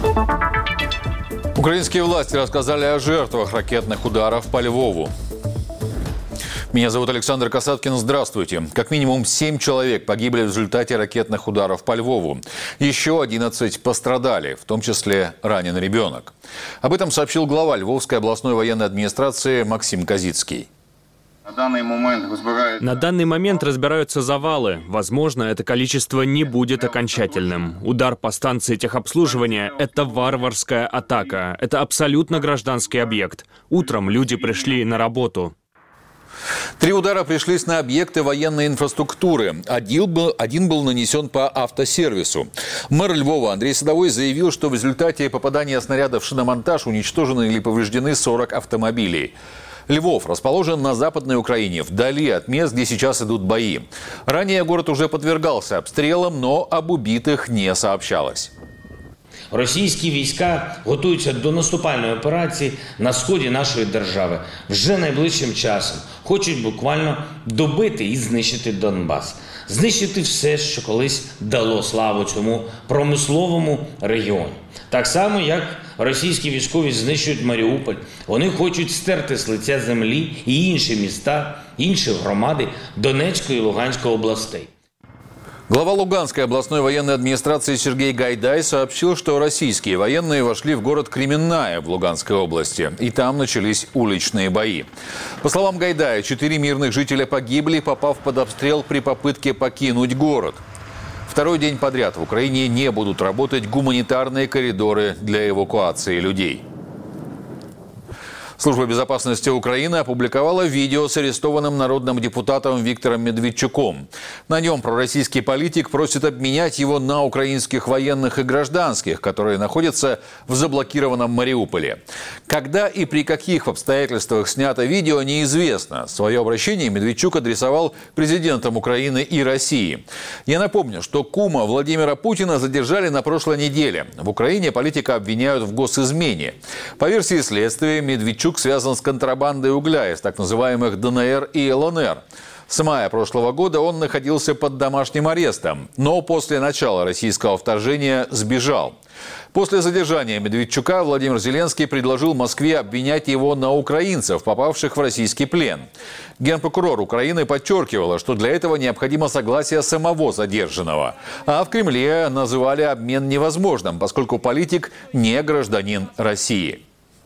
Украинские власти рассказали о жертвах ракетных ударов по Львову. Меня зовут Александр Касаткин. Здравствуйте. Как минимум 7 человек погибли в результате ракетных ударов по Львову. Еще 11 пострадали, в том числе ранен ребенок. Об этом сообщил глава Львовской областной военной администрации Максим Козицкий. На данный момент разбираются завалы. Возможно, это количество не будет окончательным. Удар по станции техобслуживания – это варварская атака. Это абсолютно гражданский объект. Утром люди пришли на работу. 3 удара пришлись на объекты военной инфраструктуры. Один был нанесен по автосервису. Мэр Львова Андрей Садовой заявил, что в результате попадания снарядов в шиномонтаж уничтожены или повреждены 40 автомобилей. Львов расположен на Западной Украине, вдали от мест, где сейчас идут бои. Ранее город уже подвергался обстрелам, но об убитых не сообщалось. Російські війська готуються до наступальної операції на сході нашої держави. Вже найближчим часом хочуть буквально добити і знищити Донбас. Знищити все, що колись дало славу цьому промисловому регіону. Так само, як російські військові знищують Маріуполь. Вони хочуть стерти з лиця землі і інші міста, інші громади Донецької і Луганської областей. Глава Луганской областной военной администрации Сергей Гайдай сообщил, что российские военные вошли в город Кременная в Луганской области. И там начались уличные бои. По словам Гайдая, 4 мирных жителя погибли, попав под обстрел при попытке покинуть город. Второй день подряд в Украине не будут работать гуманитарные коридоры для эвакуации людей. Служба безопасности Украины опубликовала видео с арестованным народным депутатом Виктором Медведчуком. На нем пророссийский политик просит обменять его на украинских военных и гражданских, которые находятся в заблокированном Мариуполе. Когда и при каких обстоятельствах снято видео, неизвестно. Свое обращение Медведчук адресовал президентам Украины и России. Я напомню, что кума Владимира Путина задержали на прошлой неделе. В Украине политика обвиняют в госизмене. По версии следствия, Медведчук связан с контрабандой угля из так называемых ДНР и ЛНР. С мая прошлого года он находился под домашним арестом, но после начала российского вторжения сбежал. После задержания Медведчука Владимир Зеленский предложил Москве обвинять его на украинцев, попавших в российский плен. Генпрокурор Украины подчеркивала, что для этого необходимо согласие самого задержанного. А в Кремле называли обмен невозможным, поскольку политик не гражданин России.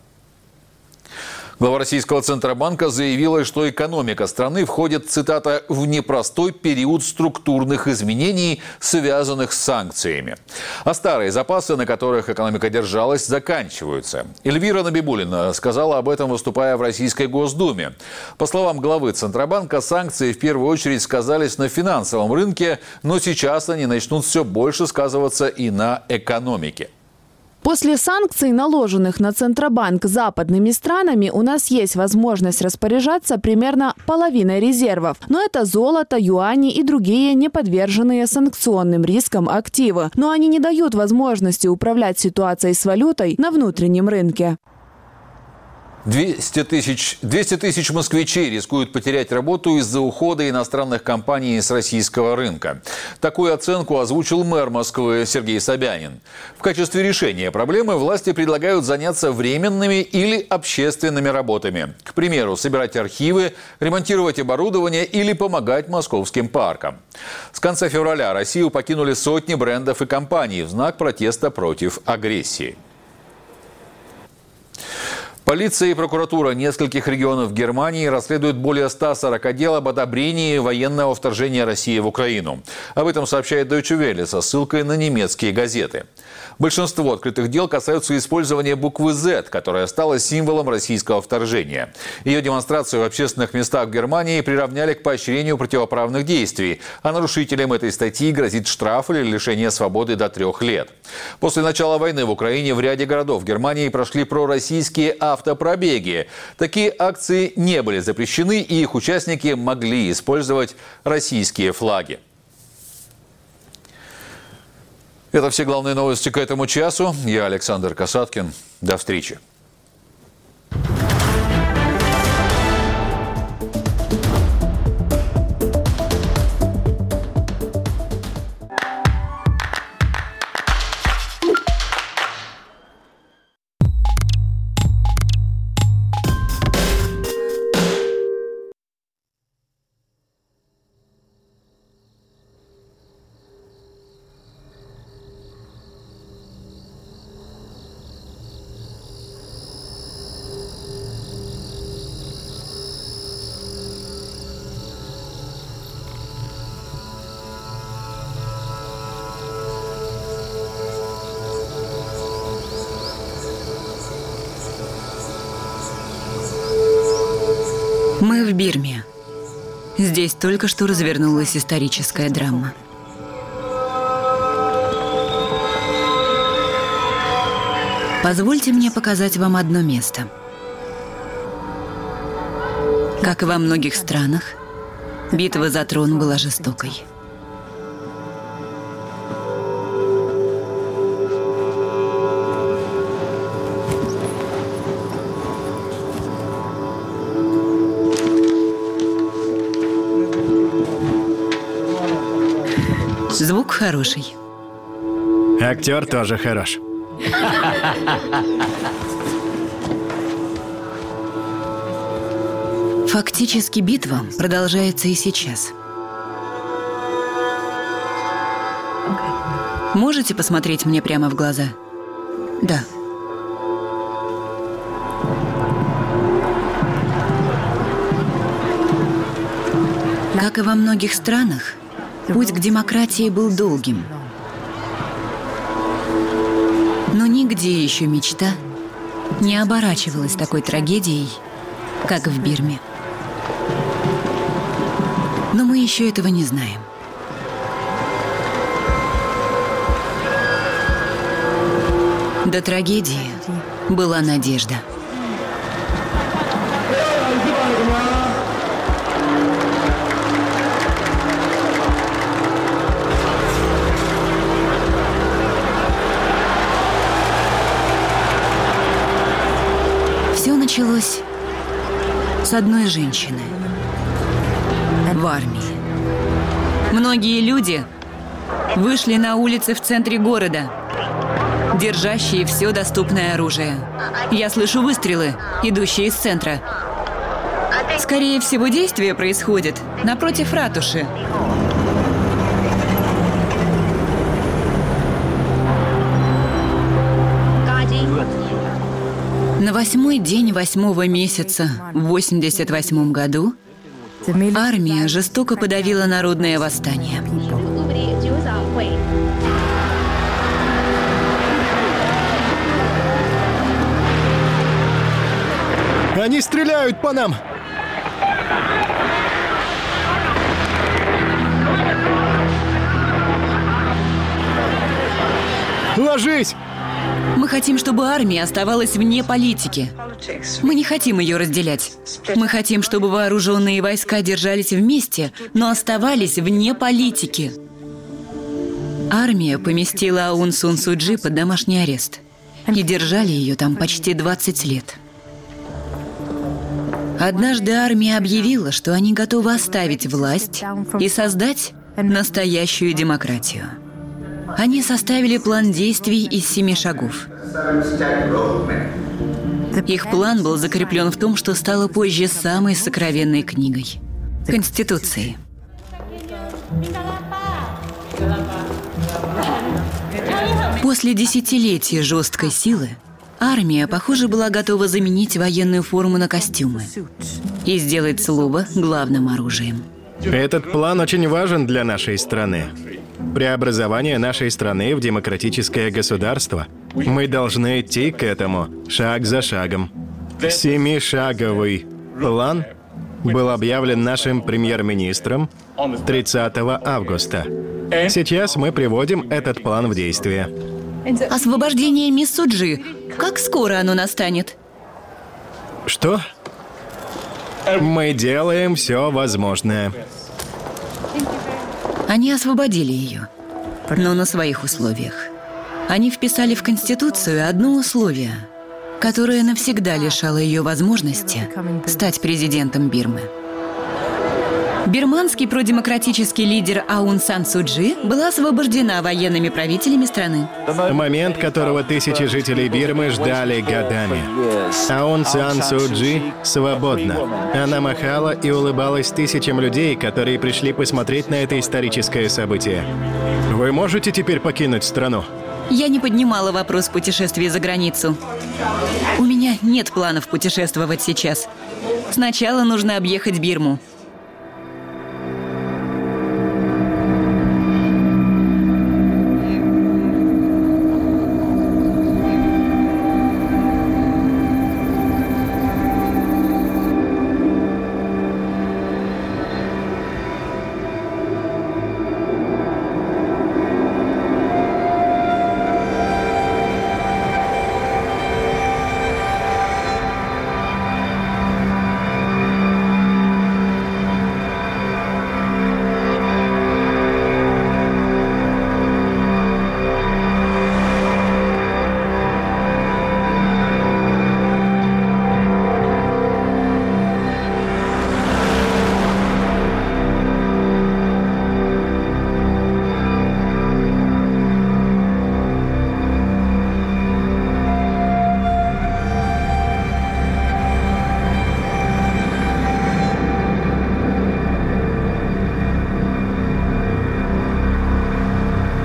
Глава российского Центробанка заявила, что экономика страны входит, цитата, «в непростой период структурных изменений, связанных с санкциями». А старые запасы, на которых экономика держалась, заканчиваются. Эльвира Набибуллина сказала об этом, выступая в Российской Госдуме. По словам главы Центробанка, санкции в первую очередь сказались на финансовом рынке, но сейчас они начнут все больше сказываться и на экономике. После санкций, наложенных на Центробанк западными странами, у нас есть возможность распоряжаться примерно половиной резервов. Но это золото, юани и другие не подверженные санкционным рискам активы. Но они не дают возможности управлять ситуацией с валютой на внутреннем рынке. 200 тысяч москвичей рискуют потерять работу из-за ухода иностранных компаний с российского рынка. Такую оценку озвучил мэр Москвы Сергей Собянин. В качестве решения проблемы власти предлагают заняться временными или общественными работами. К примеру, собирать архивы, ремонтировать оборудование или помогать московским паркам. С конца февраля Россию покинули сотни брендов и компаний в знак протеста против агрессии. Полиция и прокуратура нескольких регионов Германии расследуют более 140 дел об одобрении военного вторжения России в Украину. Об этом сообщает Deutsche Welle со ссылкой на немецкие газеты. Большинство открытых дел касаются использования буквы «Z», которая стала символом российского вторжения. Ее демонстрацию в общественных местах в Германии приравняли к поощрению противоправных действий, а нарушителям этой статьи грозит штраф или лишение свободы до 3 лет. После начала войны в Украине в ряде городов Германии прошли пророссийские автопробеги. Такие акции не были запрещены, и их участники могли использовать российские флаги. Это все главные новости к этому часу. Я Александр Касаткин. До встречи. Бирме. Здесь только что развернулась историческая драма. Позвольте мне показать вам одно место. Как и во многих странах, битва за трон была жестокой. Звук хороший. Актер тоже хорош. Фактически битва продолжается и сейчас. Можете посмотреть мне прямо в глаза? Да. Как и во многих странах, путь к демократии был долгим. Но нигде еще мечта не оборачивалась такой трагедией, как в Бирме. Но мы еще этого не знаем. До трагедии была надежда. Все началось с одной женщины в армии. Многие люди вышли на улицы в центре города, держащие все доступное оружие. Я слышу выстрелы, идущие из центра. Скорее всего, действие происходит напротив ратуши. На 8-й день 8-го месяца в 88 году армия жестоко подавила народное восстание. Они стреляют по нам! Ложись! Мы хотим, чтобы армия оставалась вне политики. Мы не хотим ее разделять. Мы хотим, чтобы вооруженные войска держались вместе, но оставались вне политики. Армия поместила Аун Сан Су Чжи под домашний арест. И держали ее там почти 20 лет. Однажды армия объявила, что они готовы оставить власть и создать настоящую демократию. Они составили план действий из 7 шагов. Их план был закреплен в том, что стало позже самой сокровенной книгой – Конституцией. После десятилетий жесткой силы армия, похоже, была готова заменить военную форму на костюмы и сделать слово главным оружием. Этот план очень важен для нашей страны. Преобразование нашей страны в демократическое государство. Мы должны идти к этому шаг за шагом. 7-шаговый план был объявлен нашим премьер-министром 30 августа. Сейчас мы приводим этот план в действие. Освобождение мисс Су Чжи. Как скоро оно настанет? Что? Мы делаем все возможное. Они освободили ее, но на своих условиях. Они вписали в Конституцию одно условие, которое навсегда лишало ее возможности стать президентом Бирмы. Бирманский продемократический лидер Аун Сан Су Чжи была освобождена военными правителями страны. Момент, которого тысячи жителей Бирмы ждали годами. Аун Сан Су Чжи свободна. Она махала и улыбалась тысячам людей, которые пришли посмотреть на это историческое событие. Вы можете теперь покинуть страну? Я не поднимала вопрос путешествий за границу. У меня нет планов путешествовать сейчас. Сначала нужно объехать Бирму.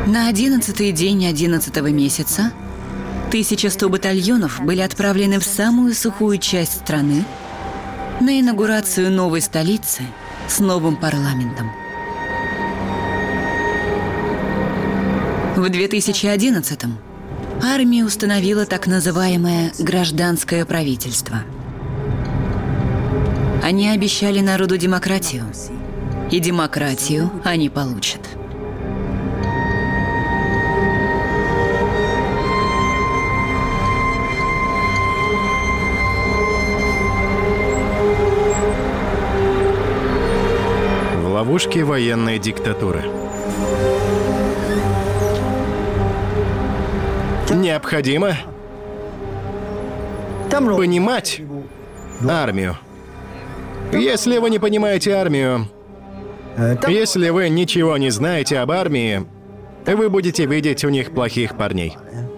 На 11-й день 11-го месяца 1100 батальонов были отправлены в самую сухую часть страны на инаугурацию новой столицы с новым парламентом. В 2011-м армия установила так называемое гражданское правительство. Они обещали народу демократию, и демократию они получат. В ловушке военной диктатуры. Необходимо понимать армию. Если вы не понимаете армию, если вы ничего не знаете об армии, вы будете видеть у них плохих парней.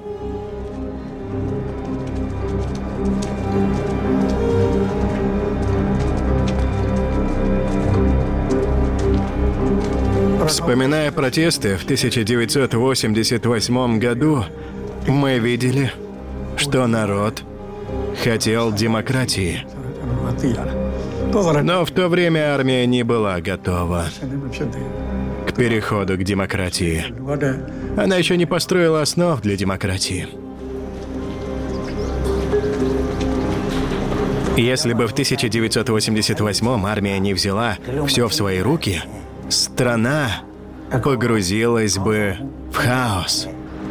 Вспоминая протесты в 1988 году, мы видели, что народ хотел демократии. Но в то время армия не была готова к переходу к демократии. Она еще не построила основ для демократии. Если бы в 1988 армия не взяла все в свои руки, страна погрузилась бы в хаос.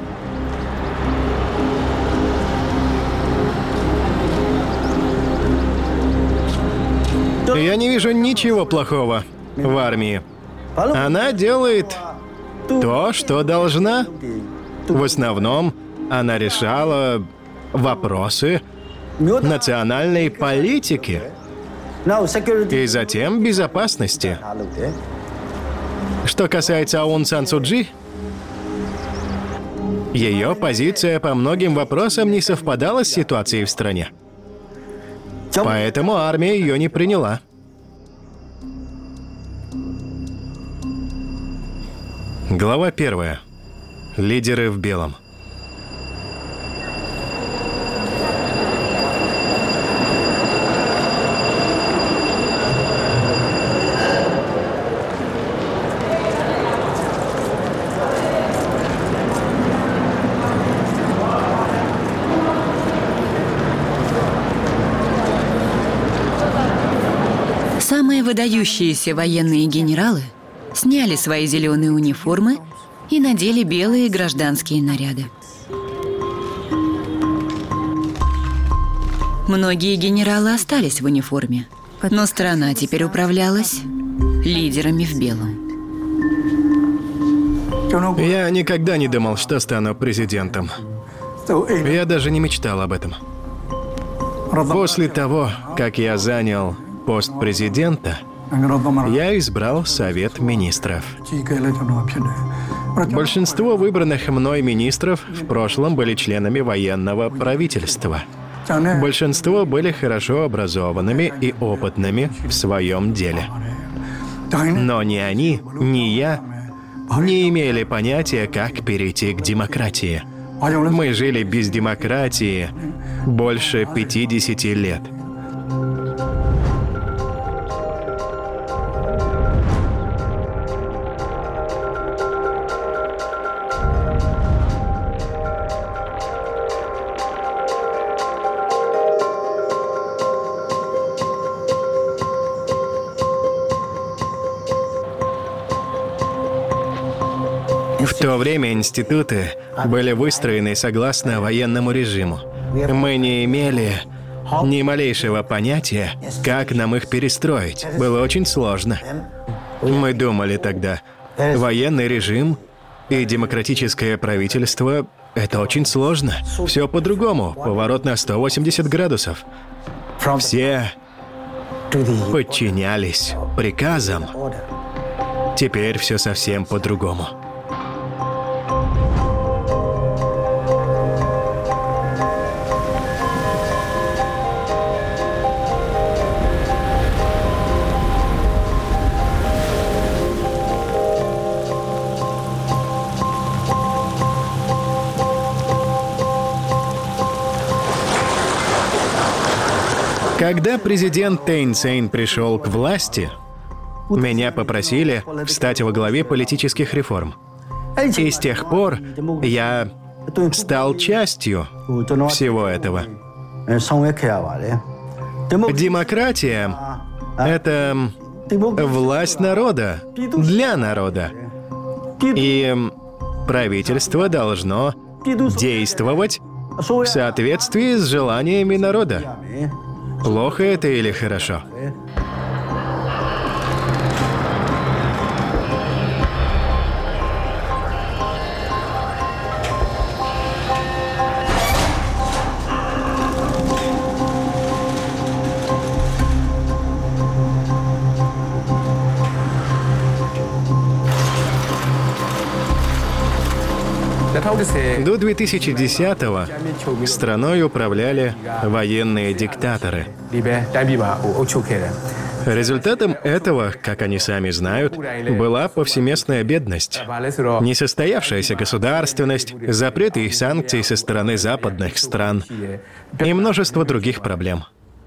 Я не вижу ничего плохого в армии. Она делает то, что должна. В основном она решала вопросы национальной политики и затем безопасности. Что касается Аун Сан Су Чжи, ее позиция по многим вопросам не совпадала с ситуацией в стране. Поэтому армия ее не приняла. Глава 1. Лидеры в белом. Самые выдающиеся военные генералы сняли свои зеленые униформы и надели белые гражданские наряды. Многие генералы остались в униформе, но страна теперь управлялась лидерами в белом. Я никогда не думал, что стану президентом. Я даже не мечтал об этом. После того, как я занял пост президента, я избрал Совет министров. Большинство выбранных мной министров в прошлом были членами военного правительства. Большинство были хорошо образованными и опытными в своем деле. Но ни они, ни я не имели понятия, как перейти к демократии. Мы жили без демократии больше 50 лет. В то время институты были выстроены согласно военному режиму. Мы не имели ни малейшего понятия, как нам их перестроить. Было очень сложно. Мы думали тогда, военный режим и демократическое правительство — это очень сложно. Все по-другому, поворот на 180 градусов. Все подчинялись приказам. Теперь все совсем по-другому. Когда президент Тейн Сейн пришел к власти, меня попросили встать во главе политических реформ. И с тех пор я стал частью всего этого. Демократия — это власть народа, для народа. И правительство должно действовать в соответствии с желаниями народа. Плохо это или хорошо? До 2010-го страной управляли военные диктаторы. Результатом этого, как они сами знают, была повсеместная бедность, несостоявшаяся государственность, запреты и санкции со стороны западных стран и множество других проблем.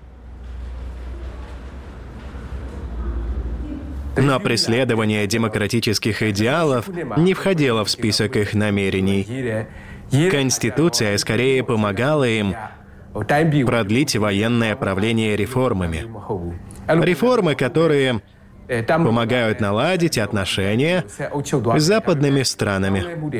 Но преследование демократических идеалов не входило в список их намерений. Конституция скорее помогала им продлить военное правление реформами. Реформы, которые помогают наладить отношения с западными странами.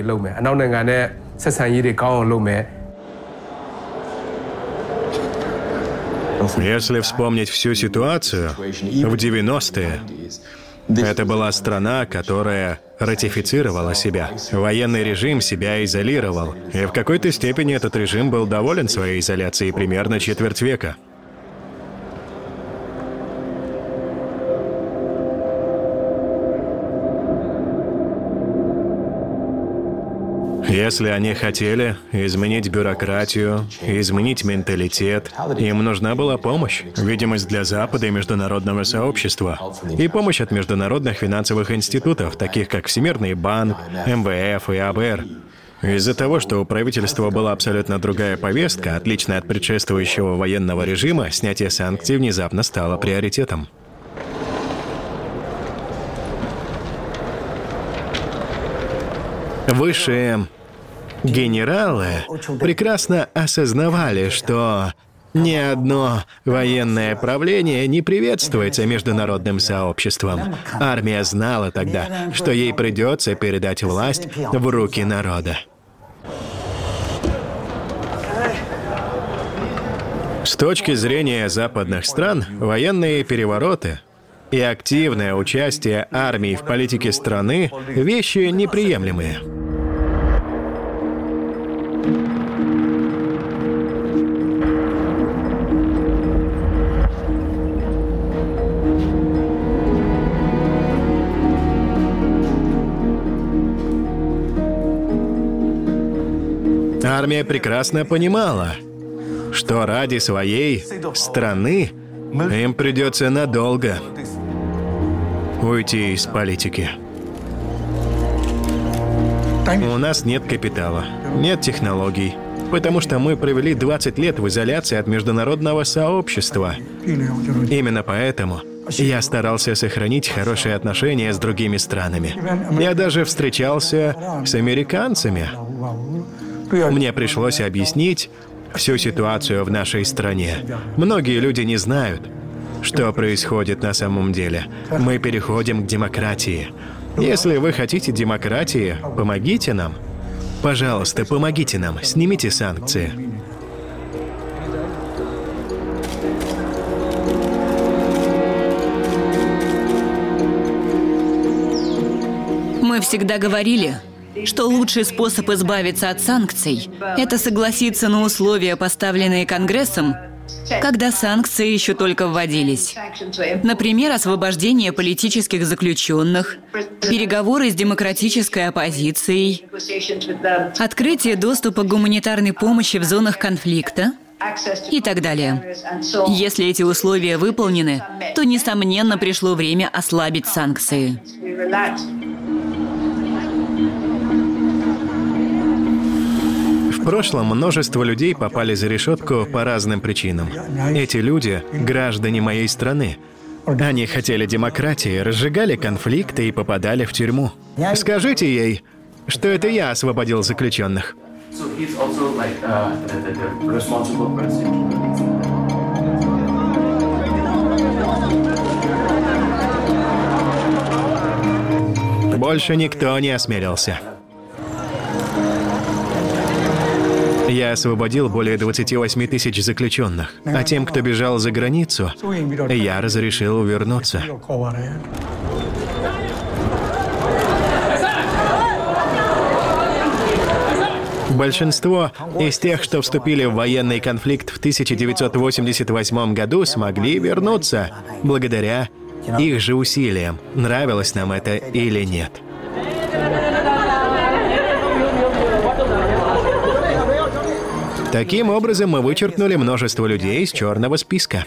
Если вспомнить всю ситуацию, в 90-е это была страна, которая ратифицировала себя. Военный режим себя изолировал. И в какой-то степени этот режим был доволен своей изоляцией примерно четверть века. Если они хотели изменить бюрократию, изменить менталитет, им нужна была помощь, видимость для Запада и международного сообщества, и помощь от международных финансовых институтов, таких как Всемирный банк, МВФ и АБР. Из-за того, что у правительства была абсолютно другая повестка, отличная от предшествующего военного режима, снятие санкций внезапно стало приоритетом. Высшие генералы прекрасно осознавали, что ни одно военное правление не приветствуется международным сообществом. Армия знала тогда, что ей придется передать власть в руки народа. С точки зрения западных стран, военные перевороты и активное участие армии в политике страны – вещи неприемлемые. Армия прекрасно понимала, что ради своей страны им придется надолго уйти из политики. У нас нет капитала, нет технологий, потому что мы провели 20 лет в изоляции от международного сообщества. Именно поэтому я старался сохранить хорошие отношения с другими странами. Я даже встречался с американцами. Мне пришлось объяснить всю ситуацию в нашей стране. Многие люди не знают, что происходит на самом деле. Мы переходим к демократии. Если вы хотите демократии, помогите нам. Пожалуйста, помогите нам, снимите санкции. Мы всегда говорили, что лучший способ избавиться от санкций – это согласиться на условия, поставленные Конгрессом, когда санкции еще только вводились. Например, освобождение политических заключенных, переговоры с демократической оппозицией, открытие доступа к гуманитарной помощи в зонах конфликта и так далее. Если эти условия выполнены, то, несомненно, пришло время ослабить санкции. В В прошлом множество людей попали за решетку по разным причинам. Эти люди — граждане моей страны. Они хотели демократии, разжигали конфликты и попадали в тюрьму. Скажите ей, что это я освободил заключенных. Больше никто не осмелился. Я освободил более 28 тысяч заключенных, а тем, кто бежал за границу, я разрешил вернуться. Большинство из тех, что вступили в военный конфликт в 1988 году, смогли вернуться благодаря их же усилиям, нравилось нам это или нет. Таким образом, мы вычеркнули множество людей из черного списка.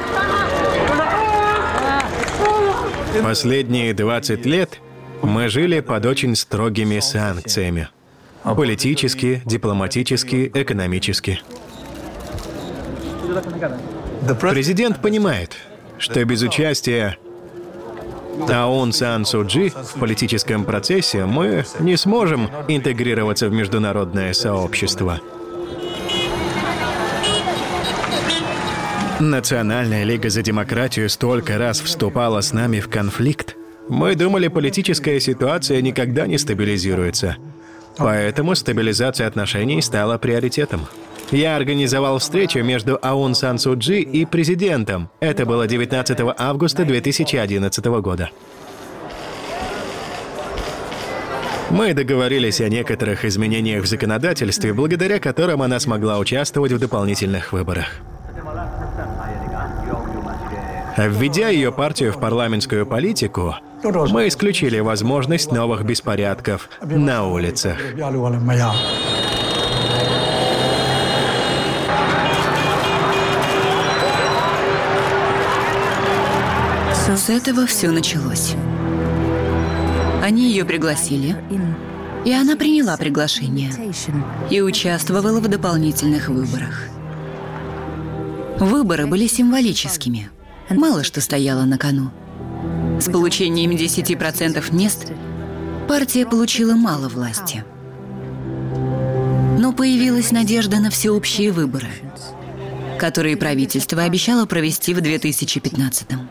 Последние 20 лет мы жили под очень строгими санкциями. Политически, дипломатически, экономически. Президент понимает, что без участия Аун Сан Су Чжи в политическом процессе мы не сможем интегрироваться в международное сообщество. Национальная лига за демократию столько раз вступала с нами в конфликт. Мы думали, политическая ситуация никогда не стабилизируется. Поэтому стабилизация отношений стала приоритетом. Я организовал встречу между Аун Сан Су Чжи и президентом. Это было 19 августа 2011 года. Мы договорились о некоторых изменениях в законодательстве, благодаря которым она смогла участвовать в дополнительных выборах. Введя ее партию в парламентскую политику, мы исключили возможность новых беспорядков на улицах. С этого все началось. Они ее пригласили, и она приняла приглашение и участвовала в дополнительных выборах. Выборы были символическими. Мало что стояло на кону. С получением 10% мест партия получила мало власти. Но появилась надежда на всеобщие выборы, которые правительство обещало провести в 2015-м.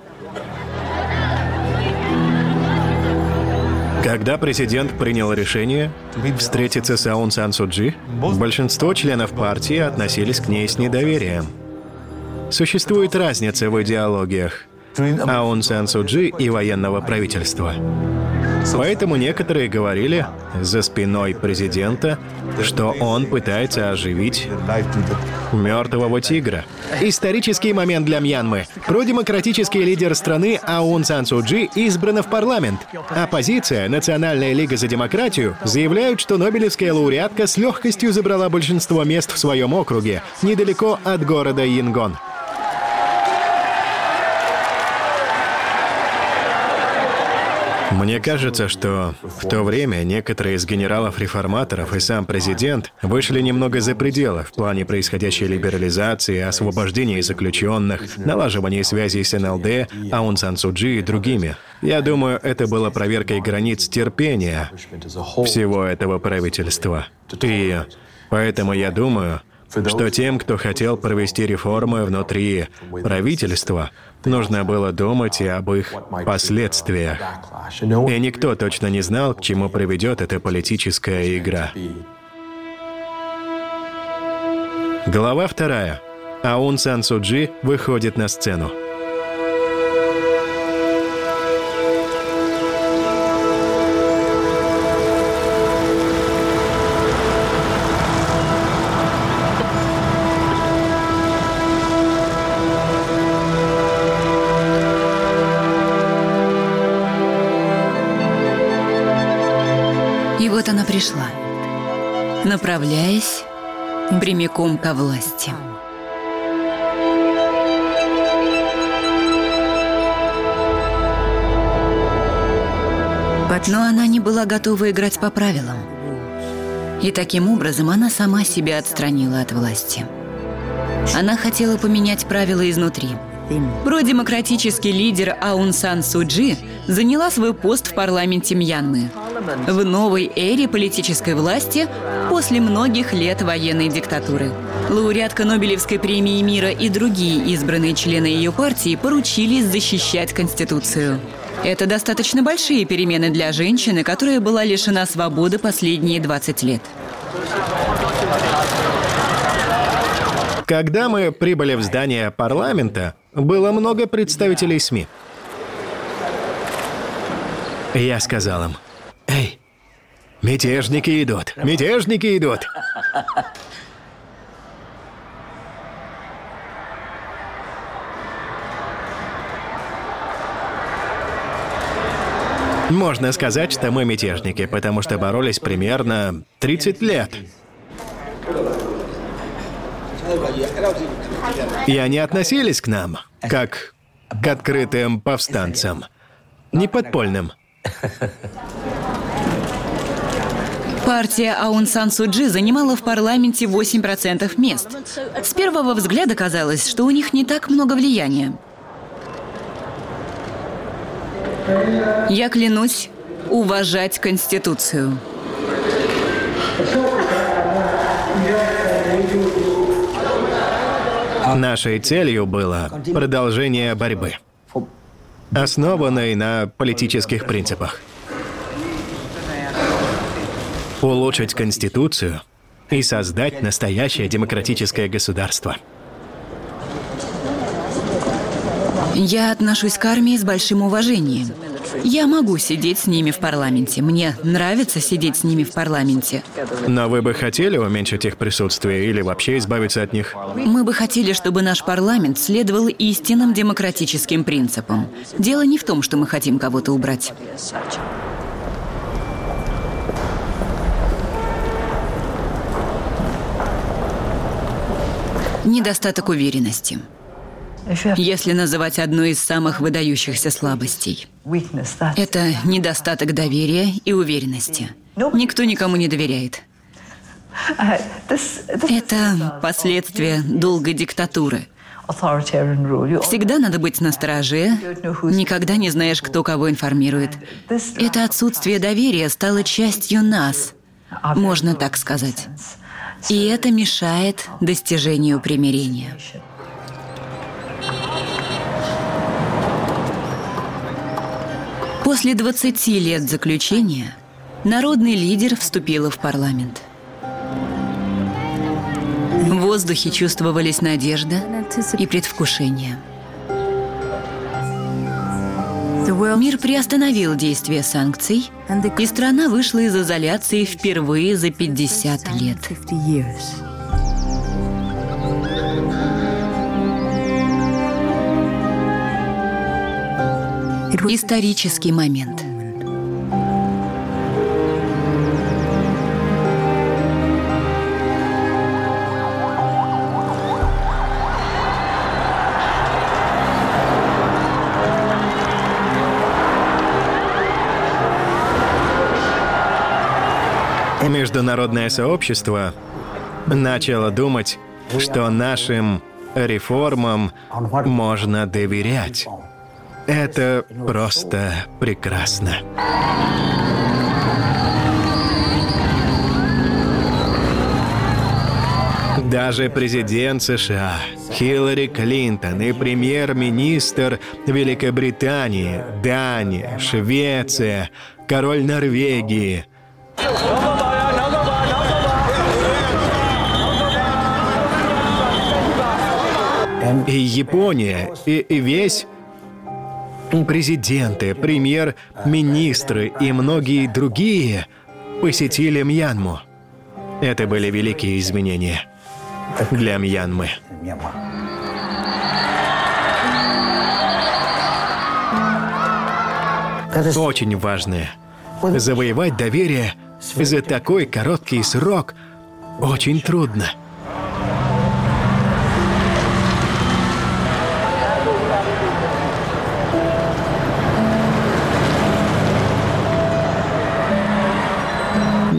Когда президент принял решение встретиться с Аун Сан Су Чжи, большинство членов партии относились к ней с недоверием. Существует разница в идеологиях Аун Сан Су Чжи и военного правительства. Поэтому некоторые говорили за спиной президента, что он пытается оживить мертвого тигра. Исторический момент для Мьянмы. Продемократический лидер страны Аун Сан Су Чжи избрана в парламент. Оппозиция, Национальная лига за демократию, заявляют, что нобелевская лауреатка с легкостью забрала большинство мест в своем округе, недалеко от города Янгон. Мне кажется, что в то время некоторые из генералов-реформаторов и сам президент вышли немного за пределы в плане происходящей либерализации, освобождения заключенных, налаживания связей с НЛД, Аун Сан Су Чжи и другими. Я думаю, это было проверкой границ терпения всего этого правительства. И поэтому я думаю, что тем, кто хотел провести реформы внутри правительства, нужно было думать и об их последствиях. И никто точно не знал, к чему приведет эта политическая игра. Глава 2. Аун Сан Су Чжи выходит на сцену. И вот она пришла, направляясь прямиком ко власти. Но она не была готова играть по правилам. И таким образом она сама себя отстранила от власти. Она хотела поменять правила изнутри. Продемократический лидер Аун Сан Су Чжи заняла свой пост в парламенте Мьянмы. В новой эре политической власти после многих лет военной диктатуры. Лауреатка Нобелевской премии мира и другие избранные члены ее партии поручились защищать Конституцию. Это достаточно большие перемены для женщины, которая была лишена свободы последние 20 лет. Когда мы прибыли в здание парламента, было много представителей СМИ. Я сказал им: «Эй, мятежники идут! Мятежники идут!» Можно сказать, что мы мятежники, потому что боролись примерно 30 лет. И они относились к нам как к открытым повстанцам, не подпольным. Партия Аун Сан Су Чжи занимала в парламенте 8% мест. С первого взгляда казалось, что у них не так много влияния. Я клянусь уважать Конституцию. Нашей целью было продолжение борьбы, основанной на политических принципах. Улучшить Конституцию и создать настоящее демократическое государство. Я отношусь к армии с большим уважением. Я могу сидеть с ними в парламенте. Мне нравится сидеть с ними в парламенте. Но вы бы хотели уменьшить их присутствие или вообще избавиться от них? Мы бы хотели, чтобы наш парламент следовал истинным демократическим принципам. Дело не в том, что мы хотим кого-то убрать. Недостаток уверенности. Если называть одной из самых выдающихся слабостей. Это недостаток доверия и уверенности. Никто никому не доверяет. Это последствия долгой диктатуры. Всегда надо быть настороже, никогда не знаешь, кто кого информирует. Это отсутствие доверия стало частью нас, можно так сказать. И это мешает достижению примирения. После 20 лет заключения народный лидер вступила в парламент. В воздухе чувствовались надежда и предвкушение. Мир приостановил действие санкций, и страна вышла из изоляции впервые за 50 лет. Исторический момент. Международное сообщество начало думать, что нашим реформам можно доверять. Это просто прекрасно. Даже президент США, Хиллари Клинтон и премьер-министр Великобритании, Дания, Швеция, король Норвегии. И Япония, и весь президенты, премьер-министры и многие другие посетили Мьянму. Это были великие изменения для Мьянмы. Очень важное. Завоевать доверие за такой короткий срок очень трудно.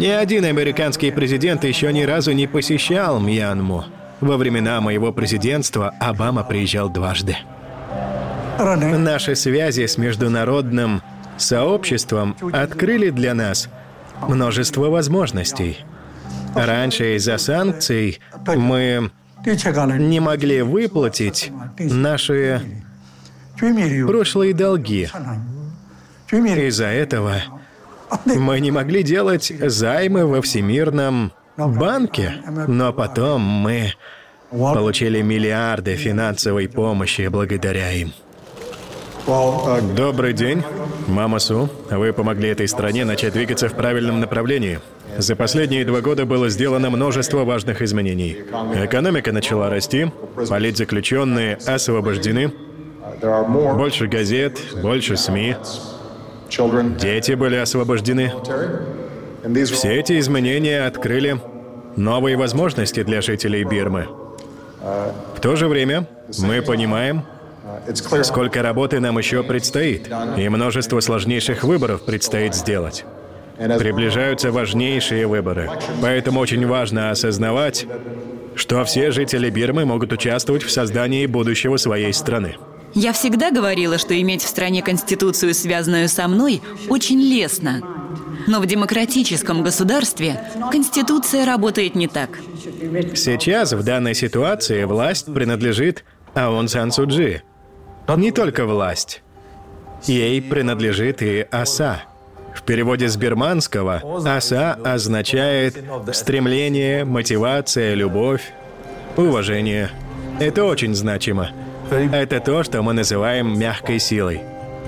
Ни один американский президент еще ни разу не посещал Мьянму. Во времена моего президентства Обама приезжал дважды. Наши связи с международным сообществом открыли для нас множество возможностей. Раньше из-за санкций мы не могли выплатить наши прошлые долги. Из-за этого мы не могли делать займы во Всемирном банке, но потом мы получили миллиарды финансовой помощи благодаря им. Добрый день, Мама Су. Вы помогли этой стране начать двигаться в правильном направлении. За последние 2 года было сделано множество важных изменений. Экономика начала расти, политзаключенные освобождены, больше газет, больше СМИ, дети были освобождены. Все эти изменения открыли новые возможности для жителей Бирмы. В то же время мы понимаем, сколько работы нам еще предстоит, и множество сложнейших выборов предстоит сделать. Приближаются важнейшие выборы, поэтому очень важно осознавать, что все жители Бирмы могут участвовать в создании будущего своей страны. Я всегда говорила, что иметь в стране конституцию, связанную со мной, очень лестно. Но в демократическом государстве конституция работает не так. Сейчас, в данной ситуации, власть принадлежит Аун Сан Су Чжи. Не только власть. Ей принадлежит и АСА. В переводе с бирманского «аса» означает стремление, мотивация, любовь, уважение. Это очень значимо. Это то, что мы называем мягкой силой.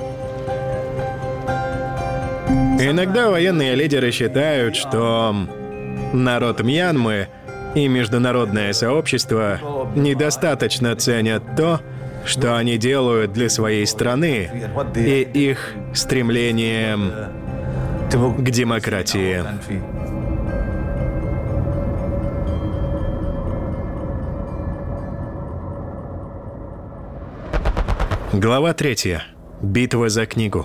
Иногда военные лидеры считают, что народ Мьянмы и международное сообщество недостаточно ценят то, что они делают для своей страны и их стремление к демократии. Глава 3. Битва за книгу.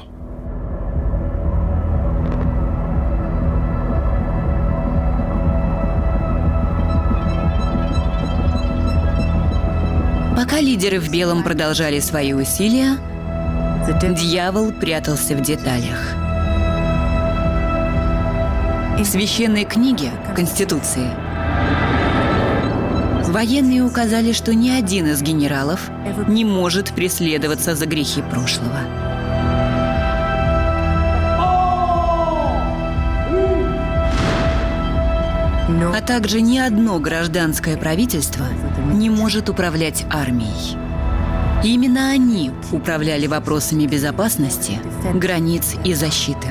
Пока лидеры в белом продолжали свои усилия, дьявол прятался в деталях. В священной книге Конституции военные указали, что ни один из генералов не может преследоваться за грехи прошлого. А также ни одно гражданское правительство не может управлять армией. Именно они управляли вопросами безопасности, границ и защиты.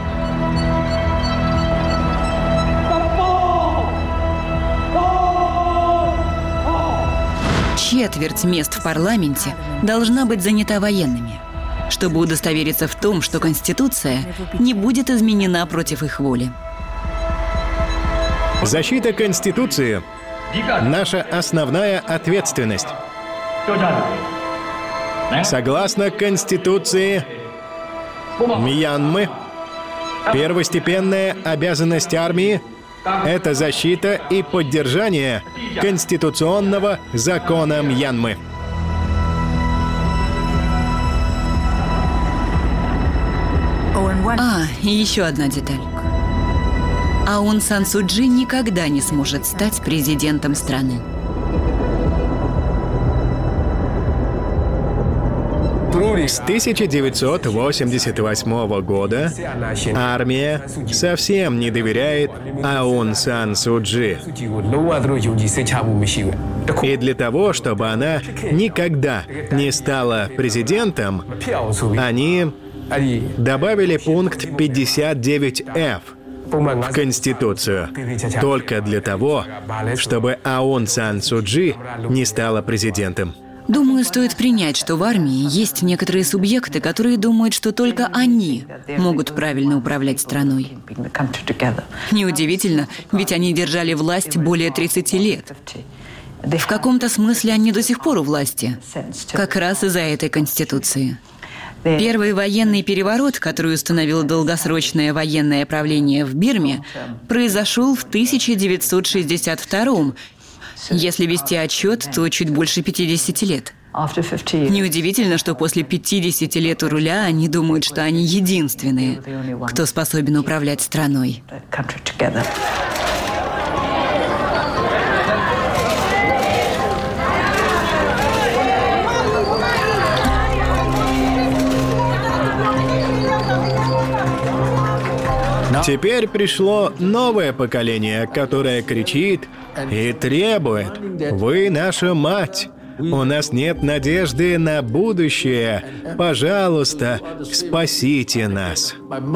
Четверть мест в парламенте должна быть занята военными, чтобы удостовериться в том, что Конституция не будет изменена против их воли. Защита Конституции – наша основная ответственность. Согласно Конституции Мьянмы, первостепенная обязанность армии – это защита и поддержание конституционного закона Мьянмы. И еще одна деталь. Аун Сан Су Чжи никогда не сможет стать президентом страны. С 1988 года армия совсем не доверяет Аун Сан Су Чжи. И для того, чтобы она никогда не стала президентом, они добавили пункт 59F в Конституцию только для того, чтобы Аун Сан Су Чжи не стала президентом. Думаю, стоит принять, что в армии есть некоторые субъекты, которые думают, что только они могут правильно управлять страной. Неудивительно, ведь они держали власть более 30 лет. В каком-то смысле они до сих пор у власти, как раз из-за этой Конституции. Первый военный переворот, который установил долгосрочное военное правление в Бирме, произошел в 1962-м. Если вести отчет, то чуть больше 50 лет. Неудивительно, что после 50 лет у руля они думают, что они единственные, кто способен управлять страной. Теперь пришло новое поколение, которое кричит и требует: «Вы наша мать! У нас нет надежды на будущее! Пожалуйста, спасите нас!»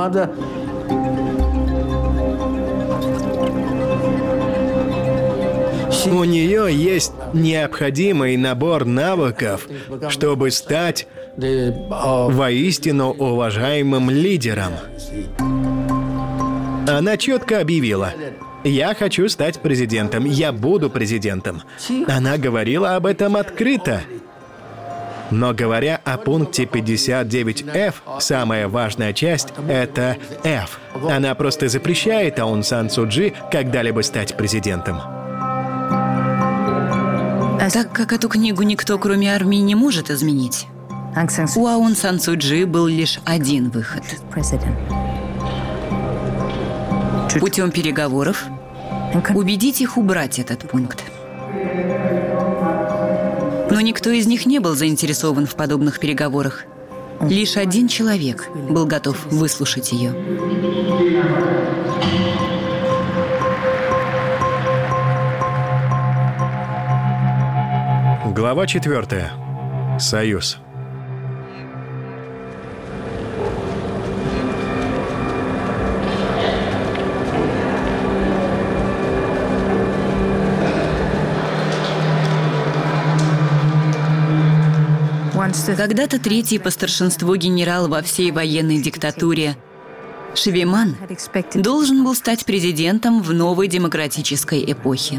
У нее есть необходимый набор навыков, чтобы стать воистину уважаемым лидером. Она четко объявила: «Я хочу стать президентом, я буду президентом». Она говорила об этом открыто. Но говоря о пункте 59F, самая важная часть — это F. Она просто запрещает Аун Сан Су Чжи когда-либо стать президентом. Так как эту книгу никто, кроме армии, не может изменить, у Аун Сан Су Чжи был лишь один выход. Путем переговоров убедить их убрать этот пункт. Но никто из них не был заинтересован в подобных переговорах. Лишь один человек был готов выслушать ее. Глава 4. Союз. Когда-то третий по старшинству генерал во всей военной диктатуре Шивиман должен был стать президентом в новой демократической эпохе.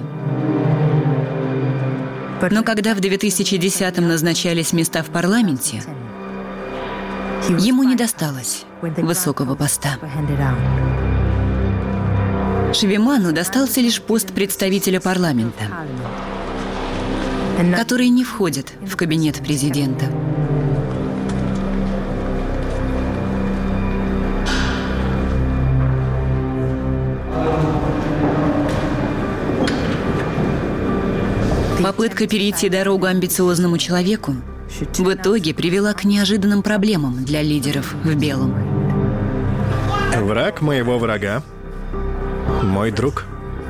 Но когда в 2010-м назначались места в парламенте, ему не досталось высокого поста. Шивиману достался лишь пост представителя парламента, который не входит в кабинет президента. Попытка перейти дорогу амбициозному человеку в итоге привела к неожиданным проблемам для лидеров в белом. Враг моего врага — мой друг.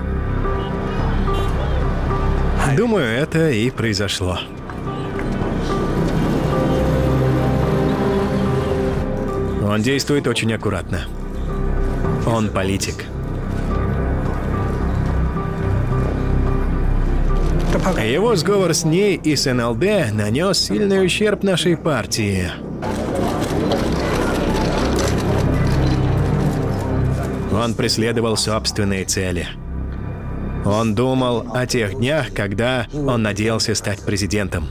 Думаю, это и произошло. Он действует очень аккуратно. Он политик. Его сговор с ней и с НЛД нанес сильный ущерб нашей партии. Он преследовал собственные цели. Он думал о тех днях, когда он надеялся стать президентом.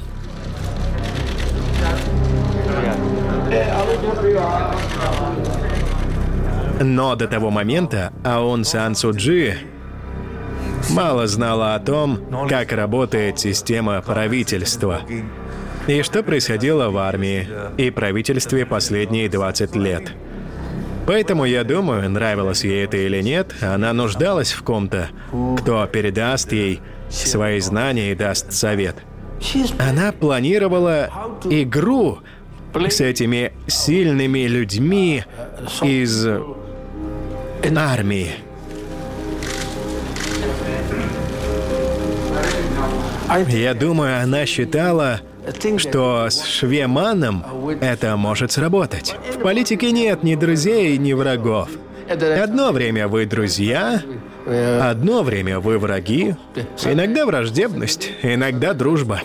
Но до того момента Аун Сан Су Чжи мало знала о том, как работает система правительства и что происходило в армии и правительстве последние 20 лет. Поэтому, я думаю, нравилось ей это или нет, она нуждалась в ком-то, кто передаст ей свои знания и даст совет. Она планировала игру с этими сильными людьми из армии. Я думаю, она считала, что с Швеманом это может сработать. В политике нет ни друзей, ни врагов. Одно время вы друзья, одно время вы враги, иногда враждебность, иногда дружба.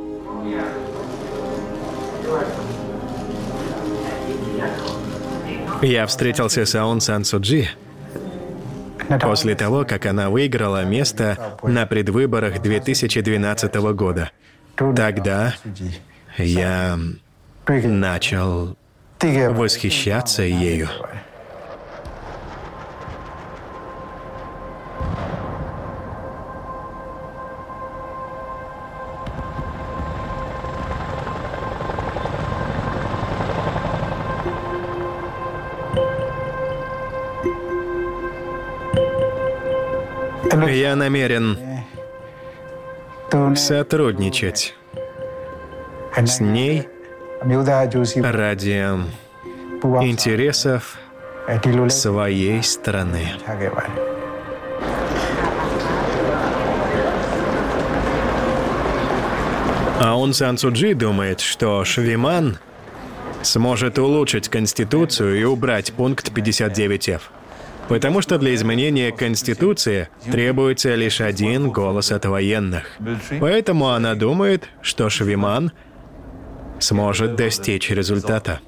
Я встретился с Аун Сан Су Чжи после того, как она выиграла место на предвыборах 2012 года. Тогда я начал восхищаться ею. Я намерен сотрудничать с ней ради интересов своей страны. Аун Сан Су Чжи думает, что Швиман сможет улучшить Конституцию и убрать пункт 59F. Потому что для изменения Конституции требуется лишь один голос от военных. Поэтому она думает, что Швиман сможет достичь результата.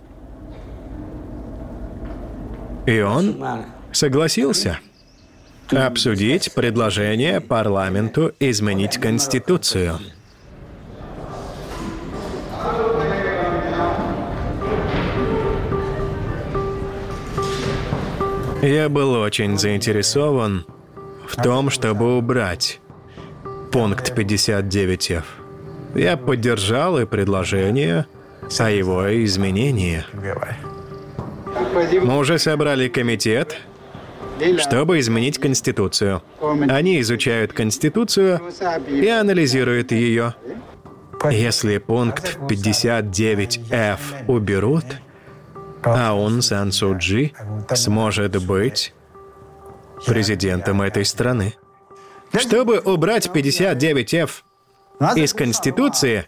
И он согласился обсудить предложение парламенту изменить Конституцию. Я был очень заинтересован в том, чтобы убрать пункт 59F. Я поддержал и предложение о его изменении. Мы уже собрали комитет, чтобы изменить Конституцию. Они изучают Конституцию и анализируют ее. Если пункт 59F уберут, Аун Сан Су Чжи сможет быть президентом этой страны. Чтобы убрать 59F из Конституции,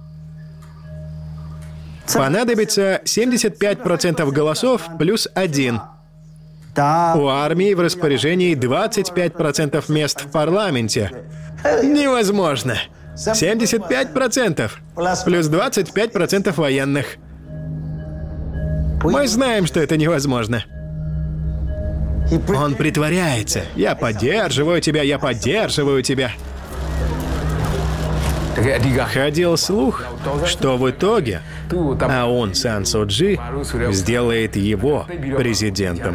понадобится 75% голосов плюс 1. У армии в распоряжении 25% мест в парламенте. Невозможно. 75% плюс 25% военных. Мы знаем, что это невозможно. Он притворяется. Я поддерживаю тебя, я поддерживаю тебя. Ходил слух, что в итоге Аун Сан Су Чжи сделает его президентом.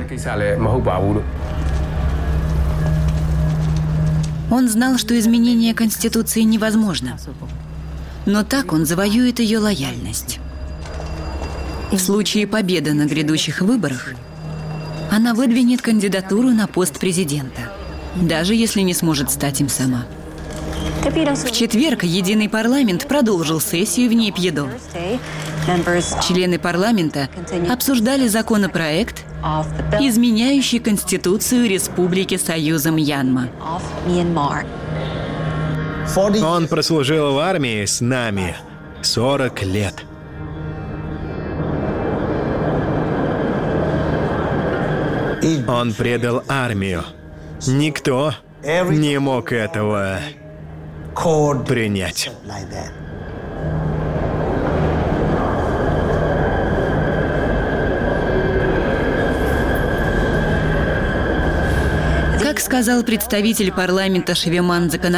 Он знал, что изменение Конституции невозможно. Но так он завоюет ее лояльность. В случае победы на грядущих выборах она выдвинет кандидатуру на пост президента, даже если не сможет стать им сама. В четверг Единый парламент продолжил сессию в Нейпьедо. Члены парламента обсуждали законопроект, изменяющий Конституцию Республики Союза Мьянма. Он прослужил в армии с нами 40 лет. Он предал армию. Никто не мог этого принять. Как сказал представитель парламента Швиман